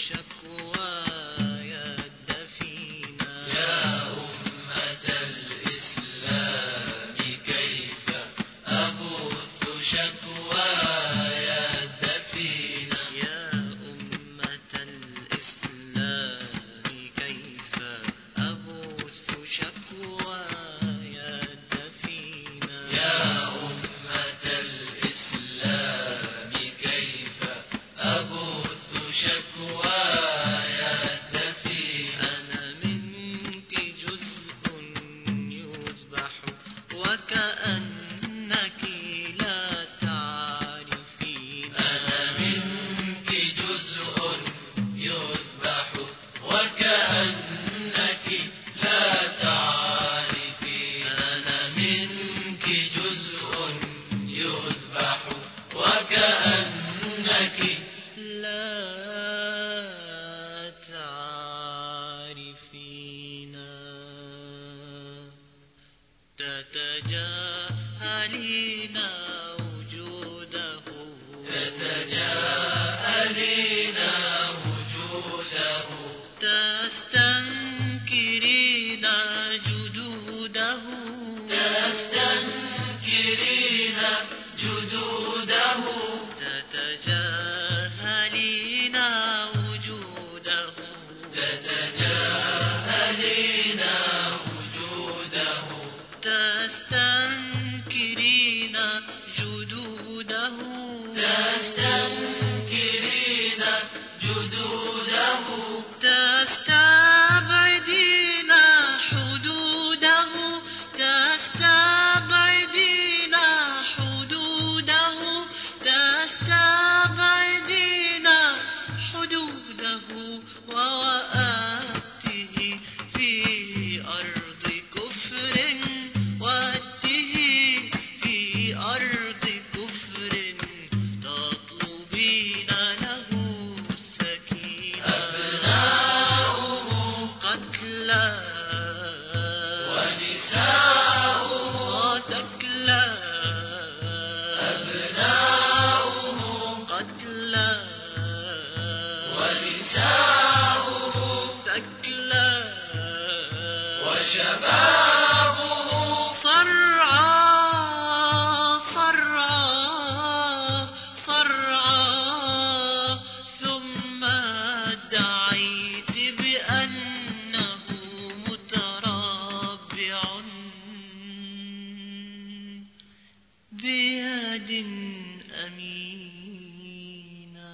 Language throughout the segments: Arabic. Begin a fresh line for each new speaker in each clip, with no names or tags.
شكواي الدفينة.
يا أمة الإسلام كيف أبث شكواي الدفينة.
يا أمة الإسلام كيف أبث شكواي الدفينة.
يا أمة الإسلام كيف أبث شكواي الدفينة.
أنا منك جزء يذبح وكأنك لا تعرفين.
أنا منك جزء يذبح وكأنك لا تعرفين. أنا منك جزء يذبح وكأنك
لا تعرفين. تتجاهلين وجوده.
تتجاهلين وجوده.
تستنكرين جدوده.
تستنكرين جدوده.
تتجاهلين وجوده.
تتجاهلين وجوده.
تستنكرين جدوده.
تستنكرين جدوده.
تستبعدين حدوده. تستبعدين حدوده. تستبعدين حدوده. ووأته في أرض كفر. وأته في أرض كفر. تطلبين له السكينة.
أبناؤه
قتلى
ونساؤه
تكلى.
أبناؤه
قتلى
ونساؤه
تكلى.
وشبابه
صرعى صرعى صرعى. ثم ادعيت بأنه متربع بيد أمينة.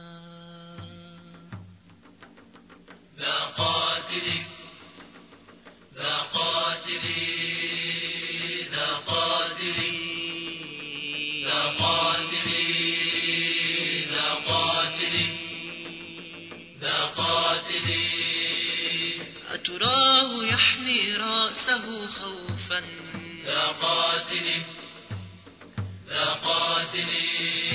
ذا قاتلي ذا قاتلي ذا قاتلي ذا قاتلي ذا قاتلي ذا قاتلي.
أتراه يحني رأسه خوفا.
ذا قاتلي ذا قاتلي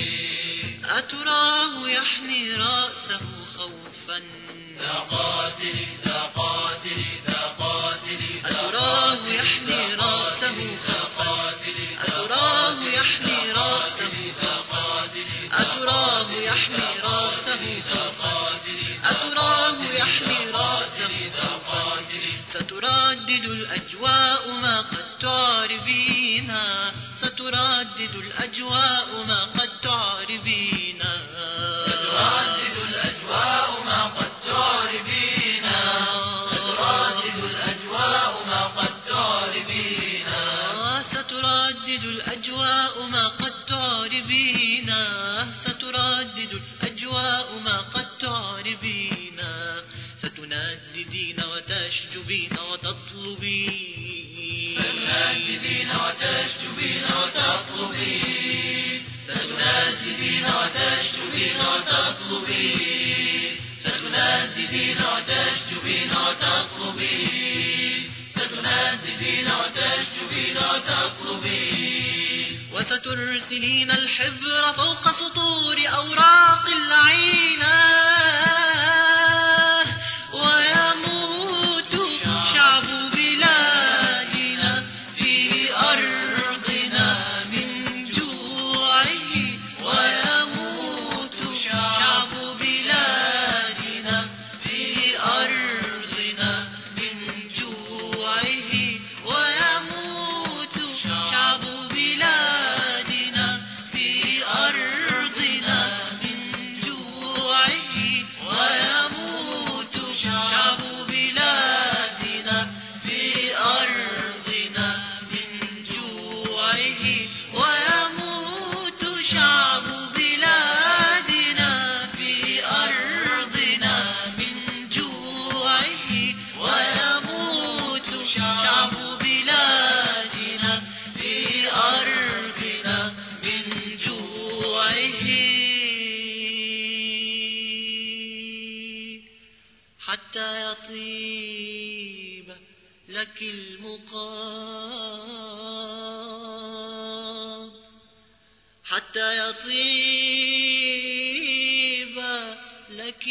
أتراه يحني رأسه خوفا.
ذا قاتلي ذا قاتلي ذا قاتلي.
أتراه يحني رأسه خوفا. أتراه يحني رأسه خوفا. أتراه يحني رأسه خوفا. أتراه يحني رأسه خوفا. ستردد الأجواء ما قد تعربين. ستردد الأجواء ما قد تعربين.
ستردد الأجواء ما قد تعربين. ستردد الأجواء ما قد تعربين.
ستردد الأجواء ما قد تعربين. ستردد الأجواء ما قد تعربين. ستنددين وتشجبين وتطلبين.
ستنددين وتشجبين وتطلبين. ستنددين وتشجبين وتطلبين. ستنددين وتشجبين وتطلبين. ستنددين وتشجبين وتطلبين.
وسترسلين الحبر فوق سطور أوراق العينة. ويموت شعب بلادنا في أرضنا من جوعه. ويموت شعب بلادنا حتى يطيب لك المقام، حتى يطيب لك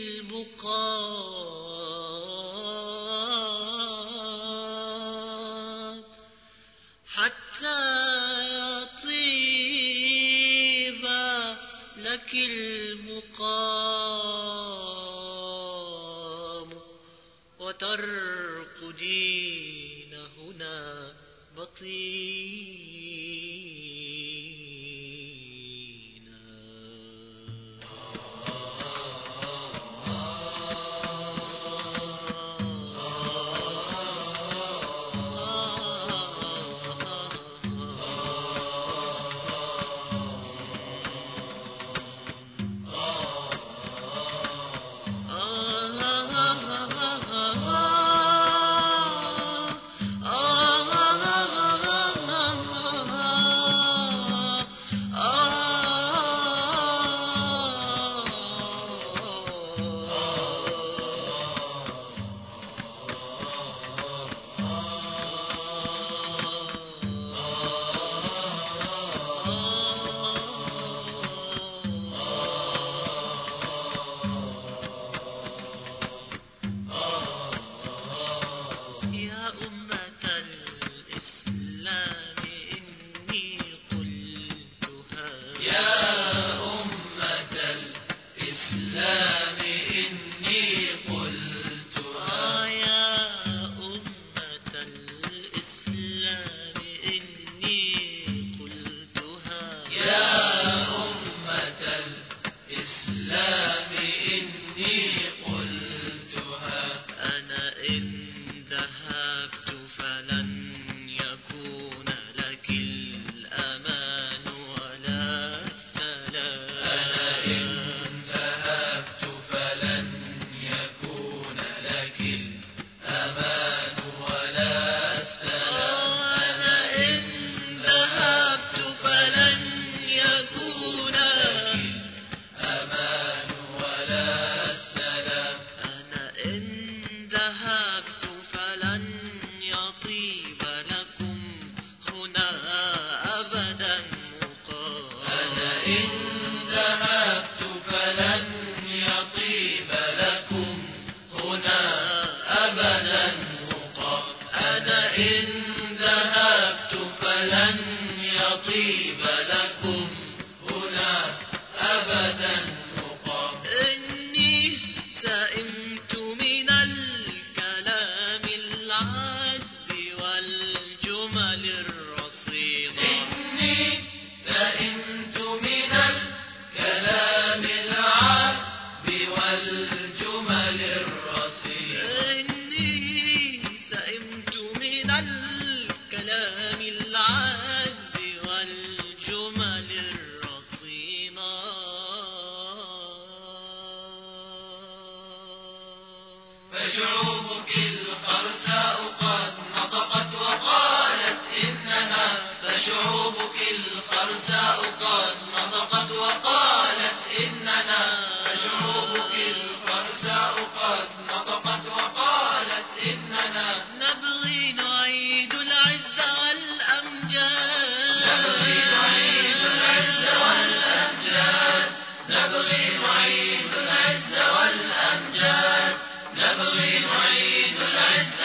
المقام، حتى يطيب لك المقام، وترقدين هنا بطينا.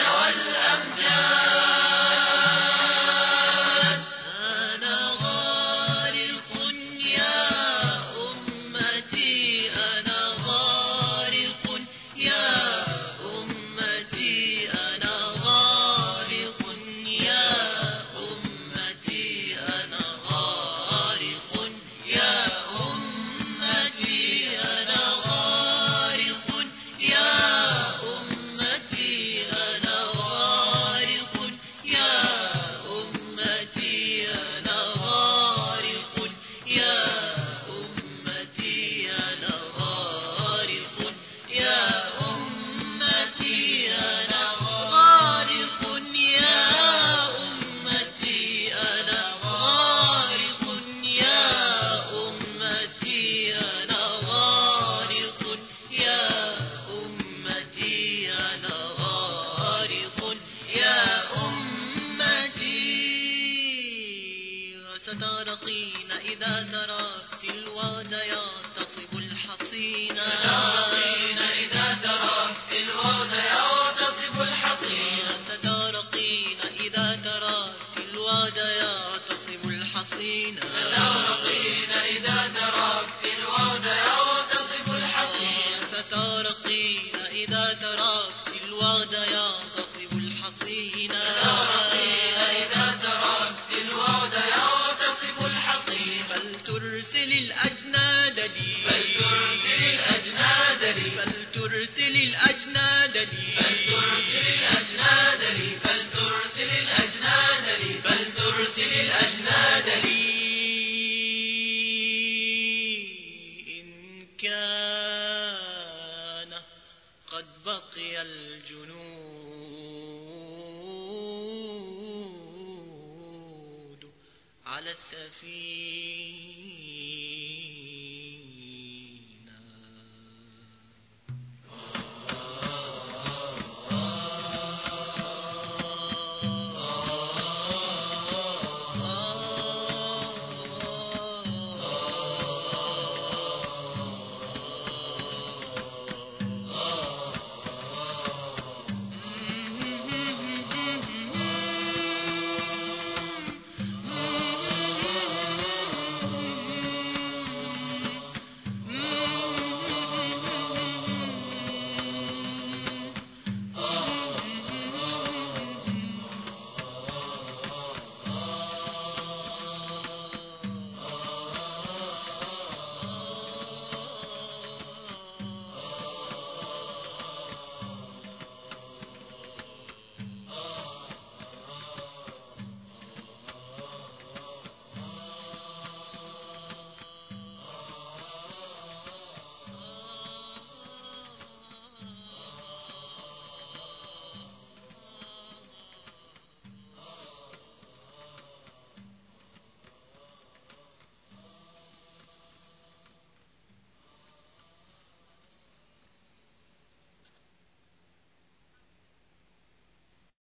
أنا ستارقين إذا تركت الواد يغتصب الحصين
ستارقين إذا تركت الورد يغتصب الحصين
ستارقين إذا تركت الواد يغتصب الحصين
ستارقين إذا تركت الورد يغتصب الحصين
ستارقين إذا تركت الواد يغتصب الحصين
ستارقين إذا تركت الورد يغتصب الحصين
فلترسل الأجناد لي
فلترسل الأجناد لي
فلترسل الأجناد لي
فلترسل الأجناد لي فلترسل الأجناد لي فلترسل الأجناد لي
إن كان قد بقي الجنود على السفينة